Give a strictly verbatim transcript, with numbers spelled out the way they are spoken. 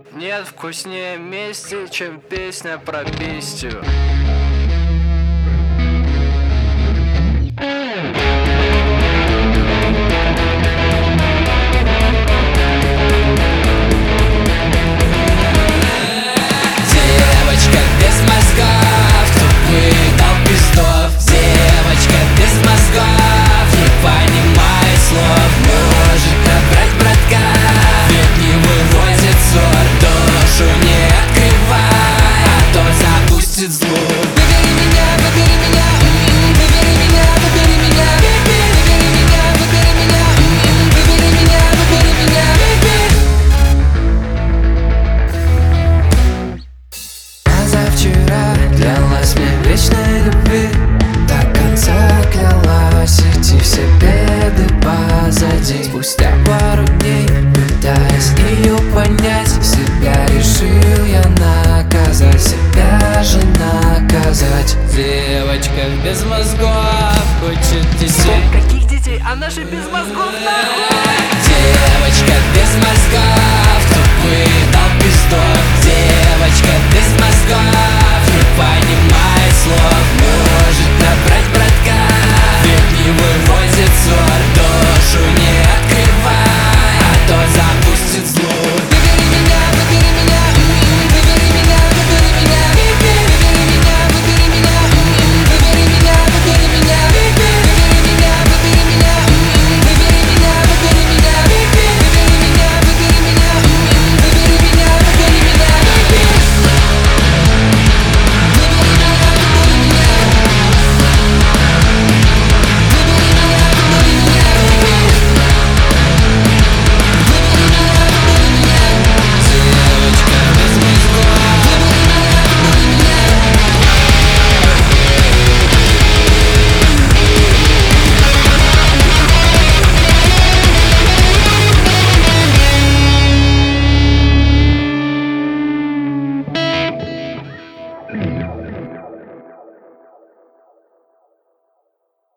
Нет вкуснее мести, чем песня про бестию. Девочка без мозгов, тупых толпистов. Девочка без мозгов, не понимает слов. Может обрать братка, ведь не вывозит ссор. Душу не открывай, а то запустит зло. Выбери меня, выбери меня, выбери меня, выбери меня, выбери меня, выбери меня, выбери меня, выбери меня, выбери. Позавчера клялась мне вечной любви, до конца клялась идти все беды позади. Спустя пару дней, пытаясь ее понять, себя решил я наказать, себя же наказать. Девочка без мозгов хочет детей. Каких детей? Она же без мозгов, нахуй! Девочка без мозгов